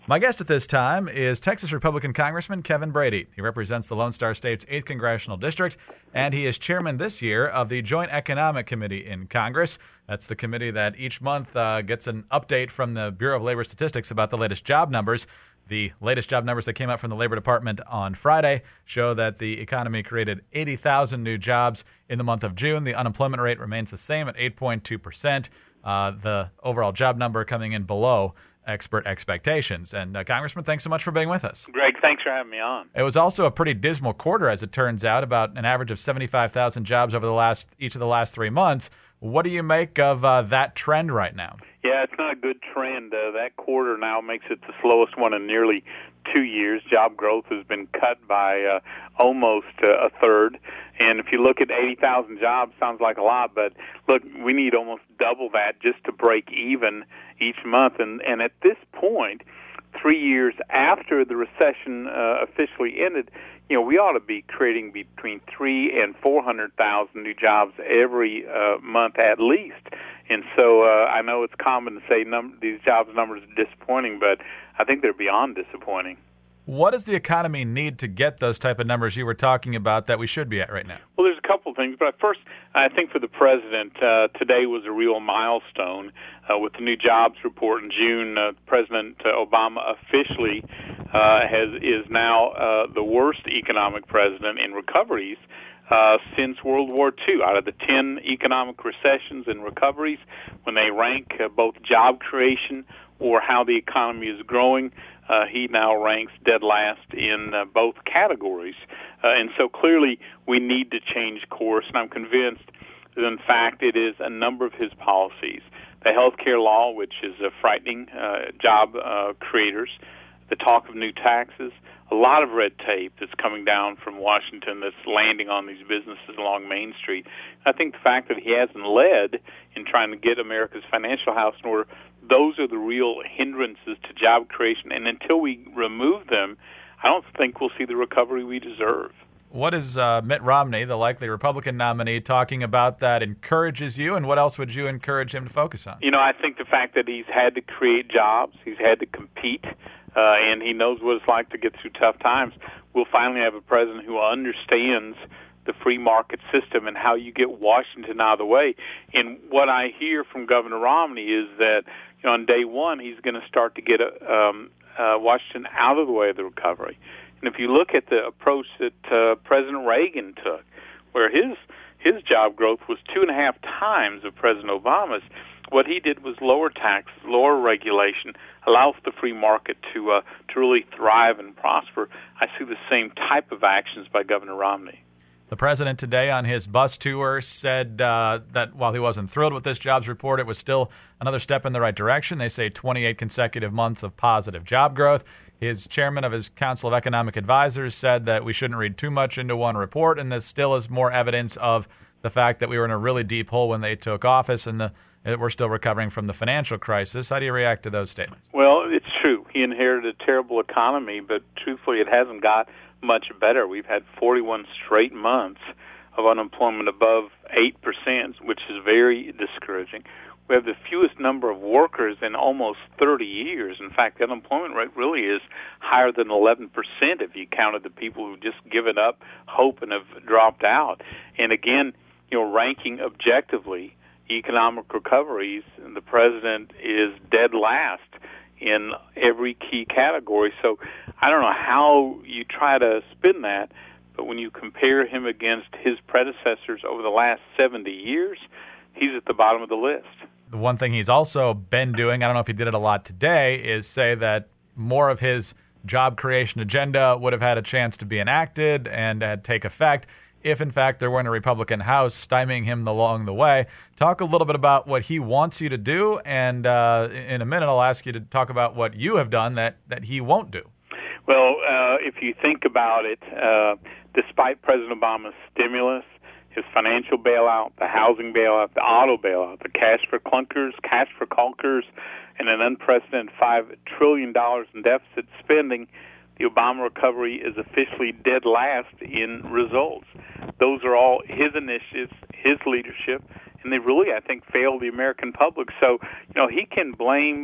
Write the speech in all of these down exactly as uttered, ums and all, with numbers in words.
My guest at this time is Texas Republican Congressman Kevin Brady. He represents the Lone Star State's eighth Congressional District, and he is chairman this year of the Joint Economic Committee in Congress. That's the committee that each month uh, gets an update from the Bureau of Labor Statistics about the latest job numbers. The latest job numbers that came out from the Labor Department on Friday show that the economy created eighty thousand new jobs in the month of June. The unemployment rate remains the same at eight point two percent. Uh, the overall job number coming in below expert expectations. And uh, Congressman, thanks so much for being with us. Greg, thanks for having me on. It was also a pretty dismal quarter, as it turns out, about an average of seventy-five thousand jobs over the last each of the last three months. What do you make of uh, that trend right now? Yeah, it's not a good trend. Uh, that quarter now makes it the slowest one in nearly two years. Job growth has been cut by uh, almost uh, a third. And if you look at eighty thousand jobs, sounds like a lot, but look, we need almost double that just to break even each month. And, and at this point, three years after the recession uh, officially ended, you know, we ought to be creating between three and four hundred thousand new jobs every uh, month at least. And so uh, I know it's common to say num- these jobs numbers are disappointing, but I think they're beyond disappointing. What does the economy need to get those type of numbers you were talking about that we should be at right now? Well, there's a couple things, but first, I think for the president, uh, today was a real milestone. Uh, with the new jobs report in June, uh, President uh, Obama officially uh, has is now uh, the worst economic president in recoveries uh, since World War Two. Out of the ten economic recessions and recoveries, when they rank uh, both job creation or how the economy is growing, uh, he now ranks dead last in uh, both categories. Uh, and so clearly we need to change course, and I'm convinced that in fact it is a number of his policies. The health care law, which is uh, frightening uh, job uh, creators, the talk of new taxes, a lot of red tape that's coming down from Washington that's landing on these businesses along Main Street. I think the fact that he hasn't led in trying to get America's financial house in order, those are the real hindrances to job creation. And until we remove them, I don't think we'll see the recovery we deserve. What is uh, Mitt Romney, the likely Republican nominee, talking about that encourages you, and what else would you encourage him to focus on? You know, I think the fact that he's had to create jobs, he's had to compete, uh, and he knows what it's like to get through tough times. We'll finally have a president who understands the free market system and how you get Washington out of the way. And what I hear from Governor Romney is that, you know, on day one, he's going to start to get a, um, uh, Washington out of the way of the recovery. And if you look at the approach that uh, President Reagan took, where his his job growth was two and a half times of President Obama's, what he did was lower taxes, lower regulation, allow the free market to uh, to really thrive and prosper. I see the same type of actions by Governor Romney. The president today on his bus tour said uh, that while he wasn't thrilled with this jobs report, it was still another step in the right direction. They say twenty-eight consecutive months of positive job growth. His chairman of his Council of Economic Advisors said that we shouldn't read too much into one report, and this still is more evidence of the fact that we were in a really deep hole when they took office, and the, we're still recovering from the financial crisis. How do you react to those statements? Well, it's true. He inherited a terrible economy, but truthfully, it hasn't got much better. We've had forty-one straight months of unemployment above eight percent, which is very discouraging. We have the fewest number of workers in almost thirty years. In fact, the unemployment rate really is higher than eleven percent if you counted the people who've just given up hope and have dropped out. And again, you know, ranking objectively economic recoveries, the president is dead last in every key category. So I don't know how you try to spin that, but when you compare him against his predecessors over the last seventy years, he's at the bottom of the list. The one thing he's also been doing, I don't know if he did it a lot today, is say that more of his job creation agenda would have had a chance to be enacted and uh, take effect if, in fact, there weren't a Republican House stymieing him along the way. Talk a little bit about what he wants you to do, and uh, in a minute I'll ask you to talk about what you have done that, that he won't do. Well, uh, if you think about it, uh, despite President Obama's stimulus, his financial bailout, the housing bailout, the auto bailout, the cash for clunkers, cash for conquers, and an unprecedented five trillion dollars in deficit spending, the Obama recovery is officially dead last in results. Those are all his initiatives, his leadership, and they really, I think, failed the American public. So, you know, he can blame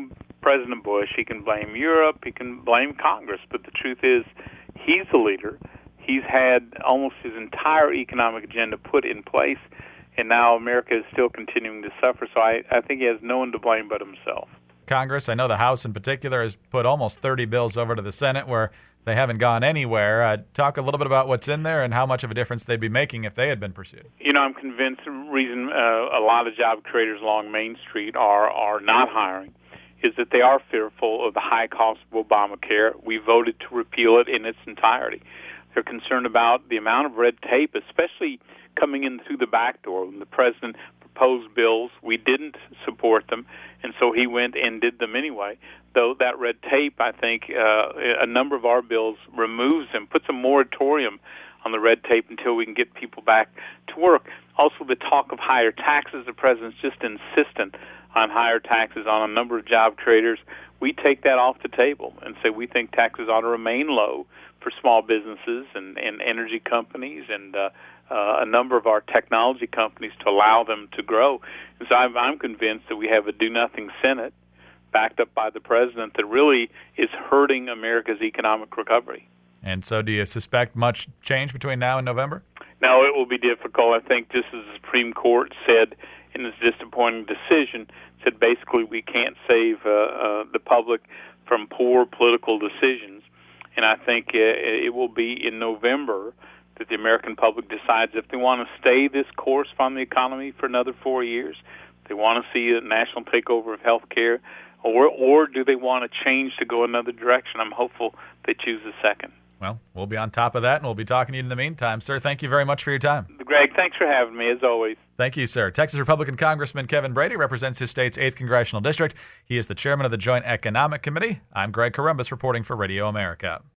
President Bush, he can blame Europe, he can blame Congress, but the truth is he's the leader. He's had almost his entire economic agenda put in place, and now America is still continuing to suffer. So I, I think he has no one to blame but himself. Congress, I know the House in particular, has put almost thirty bills over to the Senate where they haven't gone anywhere. Uh, talk a little bit about what's in there and how much of a difference they'd be making if they had been pursued. You know, I'm convinced the reason uh, a lot of job creators along Main Street are, are not hiring is that they are fearful of the high cost of Obamacare. We voted to repeal it in its entirety. They're concerned about the amount of red tape, especially coming in through the back door. When the president proposed bills, we didn't support them, and so he went and did them anyway. Though that red tape, I think, uh, a number of our bills removes them, puts a moratorium on the red tape until we can get people back to work. Also, the talk of higher taxes, the president's just insistent on higher taxes on a number of job creators. We take that off the table and say we think taxes ought to remain low for small businesses and, and energy companies and uh, uh, a number of our technology companies to allow them to grow. And so I'm, I'm convinced that we have a do-nothing Senate backed up by the president that really is hurting America's economic recovery. And so do you suspect much change between now and November? No, it will be difficult. I think just as the Supreme Court said in this disappointing decision, said basically we can't save uh, uh, the public from poor political decisions. And I think uh, it will be in November that the American public decides if they want to stay this course on the economy for another four years, they want to see a national takeover of health care, or, or do they want to change to go another direction? I'm hopeful they choose the second. Well, we'll be on top of that, and we'll be talking to you in the meantime. Sir, thank you very much for your time. Greg, thanks for having me, as always. Thank you, sir. Texas Republican Congressman Kevin Brady represents his state's eighth Congressional District. He is the chairman of the Joint Economic Committee. I'm Greg Corombos reporting for Radio America.